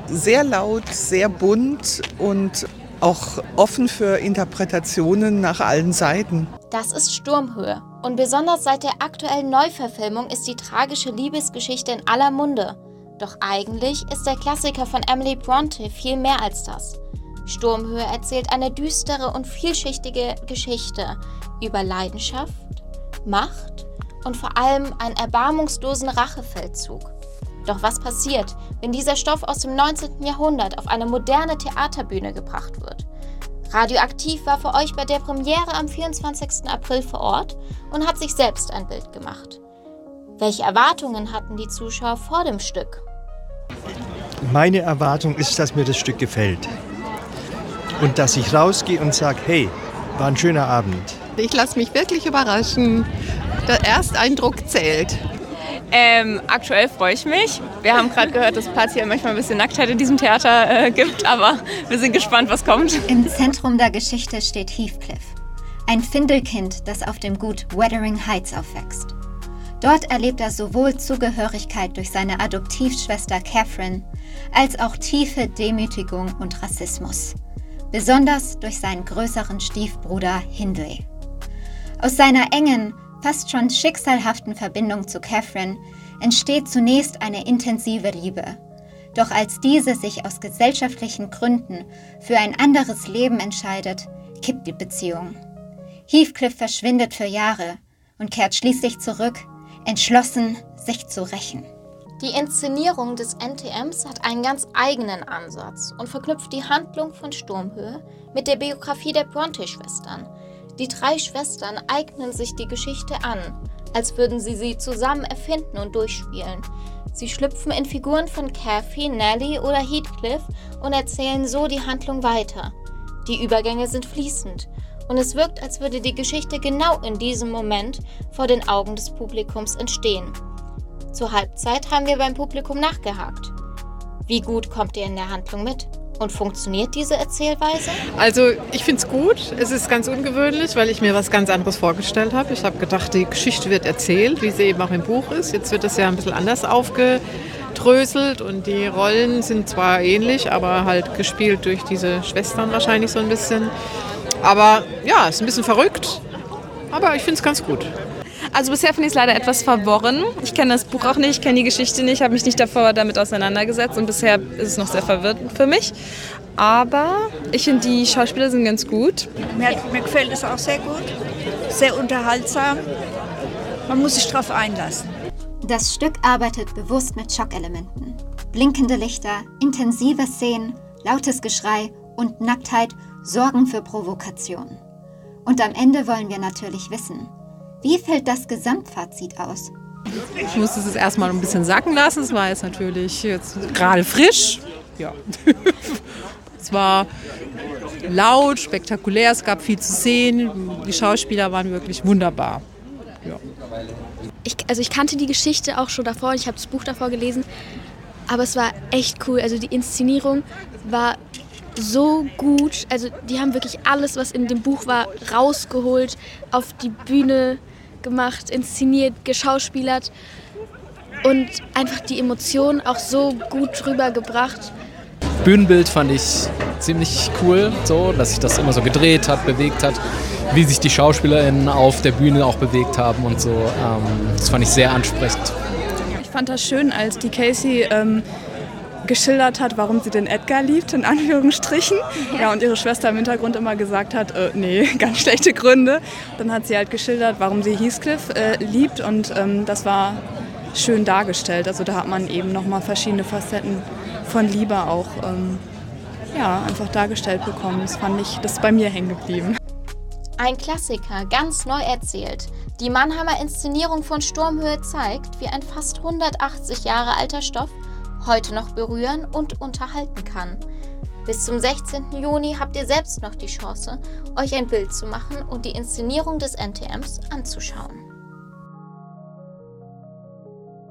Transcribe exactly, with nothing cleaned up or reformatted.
Sehr laut, sehr bunt und auch offen für Interpretationen nach allen Seiten. Das ist Sturmhöhe. Und besonders seit der aktuellen Neuverfilmung ist die tragische Liebesgeschichte in aller Munde. Doch eigentlich ist der Klassiker von Emily Bronte viel mehr als das. Sturmhöhe erzählt eine düstere und vielschichtige Geschichte über Leidenschaft, Macht und vor allem einen erbarmungslosen Rachefeldzug. Doch was passiert, wenn dieser Stoff aus dem neunzehnten Jahrhundert auf eine moderne Theaterbühne gebracht wird? Radioaktiv war für euch bei der Premiere am vierundzwanzigsten April vor Ort und hat sich selbst ein Bild gemacht. Welche Erwartungen hatten die Zuschauer vor dem Stück? Meine Erwartung ist, dass mir das Stück gefällt. Und dass ich rausgehe und sage, hey, war ein schöner Abend. Ich lasse mich wirklich überraschen. Der Ersteindruck zählt. Ähm, aktuell freue ich mich. Wir haben gerade gehört, dass Platz hier manchmal ein bisschen Nacktheit in diesem Theater äh, gibt, aber wir sind gespannt, was kommt. Im Zentrum der Geschichte steht Heathcliff, ein Findelkind, das auf dem Gut Wuthering Heights aufwächst. Dort erlebt er sowohl Zugehörigkeit durch seine Adoptivschwester Catherine, als auch tiefe Demütigung und Rassismus. Besonders durch seinen größeren Stiefbruder Hindley. Aus seiner engen, fast schon schicksalhaften Verbindung zu Catherine entsteht zunächst eine intensive Liebe. Doch als diese sich aus gesellschaftlichen Gründen für ein anderes Leben entscheidet, kippt die Beziehung. Heathcliff verschwindet für Jahre und kehrt schließlich zurück, entschlossen, sich zu rächen. Die Inszenierung des N T Ms hat einen ganz eigenen Ansatz und verknüpft die Handlung von Sturmhöhe mit der Biografie der Bronte-Schwestern. Die drei Schwestern eignen sich die Geschichte an, als würden sie sie zusammen erfinden und durchspielen. Sie schlüpfen in Figuren von Cathy, Nellie oder Heathcliff und erzählen so die Handlung weiter. Die Übergänge sind fließend und es wirkt, als würde die Geschichte genau in diesem Moment vor den Augen des Publikums entstehen. Zur Halbzeit haben wir beim Publikum nachgehakt. Wie gut kommt ihr in der Handlung mit? Und funktioniert diese Erzählweise? Also ich finde es gut. Es ist ganz ungewöhnlich, weil ich mir was ganz anderes vorgestellt habe. Ich habe gedacht, die Geschichte wird erzählt, wie sie eben auch im Buch ist. Jetzt wird es ja ein bisschen anders aufgedröselt und die Rollen sind zwar ähnlich, aber halt gespielt durch diese Schwestern wahrscheinlich so ein bisschen. Aber ja, es ist ein bisschen verrückt, aber ich finde es ganz gut. Also bisher finde ich es leider etwas verworren. Ich kenne das Buch auch nicht, ich kenne die Geschichte nicht, habe mich nicht davor damit auseinandergesetzt und bisher ist es noch sehr verwirrend für mich. Aber ich finde, die Schauspieler sind ganz gut. Mir, mir gefällt es auch sehr gut, sehr unterhaltsam. Man muss sich darauf einlassen. Das Stück arbeitet bewusst mit Schockelementen. Blinkende Lichter, intensive Szenen, lautes Geschrei und Nacktheit sorgen für Provokation. Und am Ende wollen wir natürlich wissen, wie fällt das Gesamtfazit aus? Ich musste es erstmal ein bisschen sacken lassen. Es war jetzt natürlich jetzt gerade frisch. Ja. Es war laut, spektakulär, es gab viel zu sehen. Die Schauspieler waren wirklich wunderbar. Ja. Ich, also ich kannte die Geschichte auch schon davor, ich habe das Buch davor gelesen, aber es war echt cool. Also die Inszenierung war so gut. Also die haben wirklich alles, was in dem Buch war, rausgeholt, auf die Bühne gemacht, inszeniert, geschauspielert und einfach die Emotionen auch so gut rübergebracht. Bühnenbild fand ich ziemlich cool, so, dass sich das immer so gedreht hat, bewegt hat, wie sich die SchauspielerInnen auf der Bühne auch bewegt haben und so. Ähm, das fand ich sehr ansprechend. Ich fand das schön, als die Casey ähm, geschildert hat, warum sie den Edgar liebt, in Anführungsstrichen. Ja, und ihre Schwester im Hintergrund immer gesagt hat, äh, nee, ganz schlechte Gründe. Dann hat sie halt geschildert, warum sie Heathcliff äh, liebt und ähm, das war schön dargestellt. Also da hat man eben nochmal verschiedene Facetten von Liebe auch ähm, ja, einfach dargestellt bekommen. Das fand ich, das ist bei mir hängen geblieben. Ein Klassiker, ganz neu erzählt. Die Mannheimer Inszenierung von Sturmhöhe zeigt, wie ein fast hundertachtzig Jahre alter Stoff heute noch berühren und unterhalten kann. Bis zum sechzehnten Juni habt ihr selbst noch die Chance, euch ein Bild zu machen und die Inszenierung des N T Ms anzuschauen.